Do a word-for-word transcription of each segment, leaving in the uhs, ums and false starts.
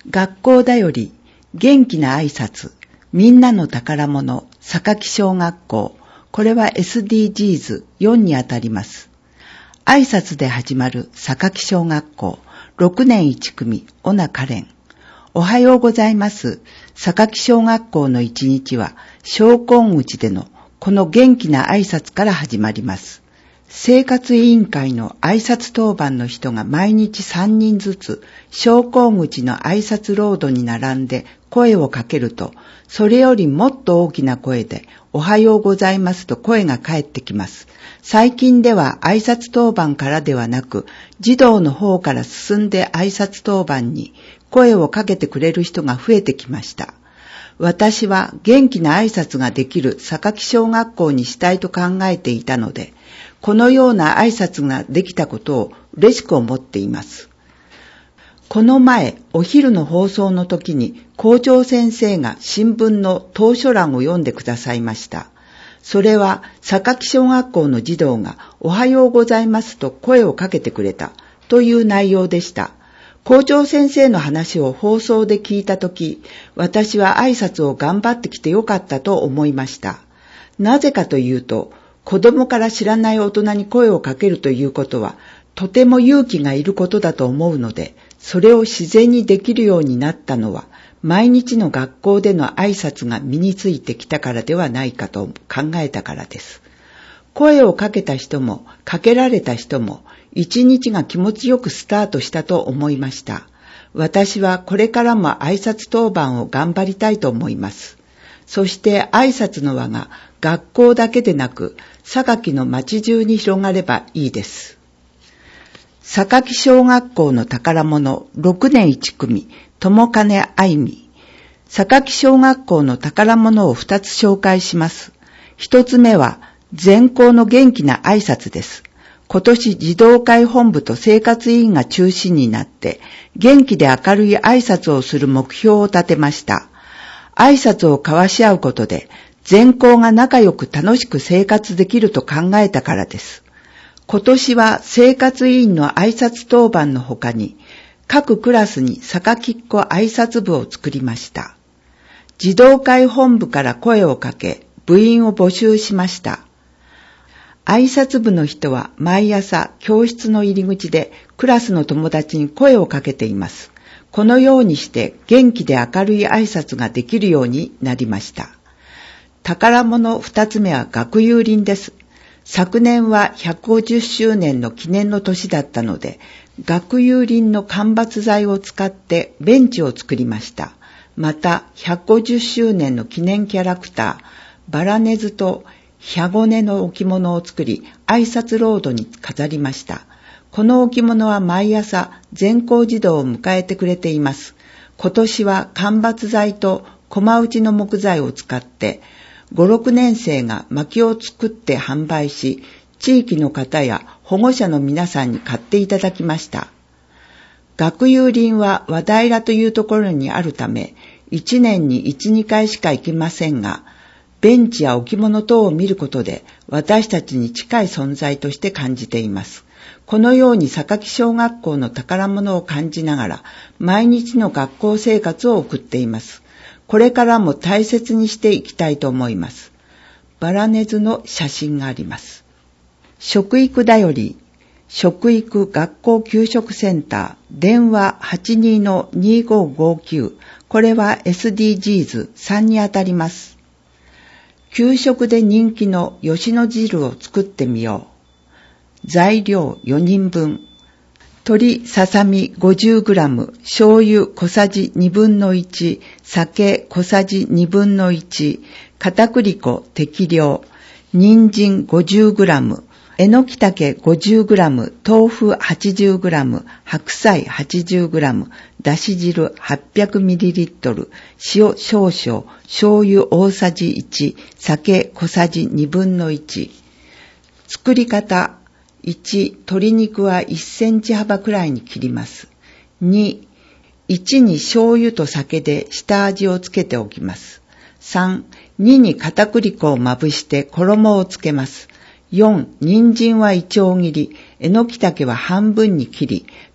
学校だより元気な挨拶、みんなの宝物、榊小学校。これは エスディージーズよん にあたります。挨拶で始まる榊小学校、ろくねんいち組、小名カレン。おはようございます。榊小学校の一日は、昇魂口でのこの元気な挨拶から始まります。生活委員会の挨拶当番の人が毎日さんにんずつ、昇魂口の挨拶ロードに並んで声をかけると、それよりもっと大きな声で、おはようございますと声が返ってきます。最近では挨拶当番からではなく、児童の方から進んで挨拶当番に声をかけてくれる人が増えてきました。私は元気な挨拶ができる榊小学校にしたいと考えていたので、このような挨拶ができたことを嬉しく思っています。この前、お昼の放送の時に校長先生が新聞の投書欄を読んでくださいました。それは榊小学校の児童がおはようございますと声をかけてくれたという内容でした。校長先生の話を放送で聞いたとき、私は挨拶を頑張ってきてよかったと思いました。なぜかというと、子供から知らない大人に声をかけるということは、とても勇気がいることだと思うので、それを自然にできるようになったのは、毎日の学校での挨拶が身についてきたからではないかと考えたからです。声をかけた人も、かけられた人も、一日が気持ちよくスタートしたと思いました。私はこれからも挨拶当番を頑張りたいと思います。そして挨拶の輪が学校だけでなく、榊の町中に広がればいいです。榊小学校の宝物ろくねんいち組、友金愛美。榊小学校の宝物をふたつ紹介します。一つ目は、全校の元気な挨拶です。今年児童会本部と生活委員が中心になって、元気で明るい挨拶をする目標を立てました。挨拶を交わし合うことで、全校が仲良く楽しく生活できると考えたからです。今年は生活委員の挨拶当番の他に、各クラスに榊っ子挨拶部を作りました。児童会本部から声をかけ、部員を募集しました。挨拶部の人は毎朝教室の入り口でクラスの友達に声をかけています。このようにして元気で明るい挨拶ができるようになりました。宝物二つ目は学友林です。昨年はひゃくごじゅっしゅうねんの記念の年だったので、学友林の間伐材を使ってベンチを作りました。また、ひゃくごじゅっしゅうねんの記念キャラクター、バラネズとヒャゴネの置物を作り、挨拶ロードに飾りました。この置物は毎朝全校児童を迎えてくれています。今年は間伐材と駒打ちの木材を使って、ご、ろくねん生が薪を作って販売し、地域の方や保護者の皆さんに買っていただきました。学友林は和平というところにあるため、いちねんにいち、にかいしか行けませんが、ベンチや置物等を見ることで私たちに近い存在として感じています。このように榊小学校の宝物を感じながら毎日の学校生活を送っています。これからも大切にしていきたいと思います。バラネズの写真があります。食育だより、食育学校給食センター、電話 はちにーのにーごーごーきゅう、これは エスディージーズさん にあたります。給食で人気の吉野汁を作ってみよう。材料よにんぶん。鶏ささみ ごじゅうグラム、醤油小さじにぶんのいち、酒小さじにぶんのいち、片栗粉適量、人参 ごじゅうグラム、えのきたけ ごじゅうグラム、豆腐 はちじゅうグラム、白菜 はちじゅうグラム、だし汁 はっぴゃくミリリットル、塩少々、醤油大さじいち、酒小さじにぶんのいち。作り方いち、鶏肉はいっセンチ幅くらいに切ります。に、いちに醤油と酒で下味をつけておきます。さん、にに片栗粉をまぶして衣をつけます。よん、人参はいちょう切り、えのきたけは半分に切り、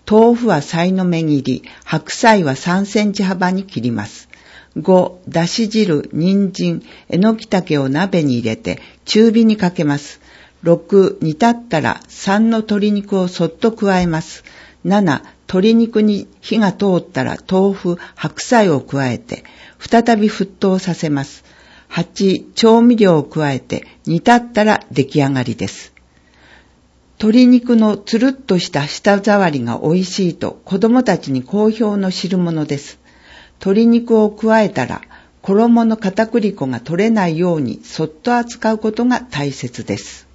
豆腐はさいの目切り、白菜はさんセンチ幅に切ります。ご、だし汁、人参、えのきたけを鍋に入れて中火にかけます。ろく、煮立ったらさんの鶏肉をそっと加えます。なな、鶏肉に火が通ったら豆腐、白菜を加えて再び沸騰させます。はち、調味料を加えて煮立ったら出来上がりです。鶏肉のつるっとした舌触りが美味しいと子供たちに好評の汁物です。鶏肉を加えたら衣の片栗粉が取れないようにそっと扱うことが大切です。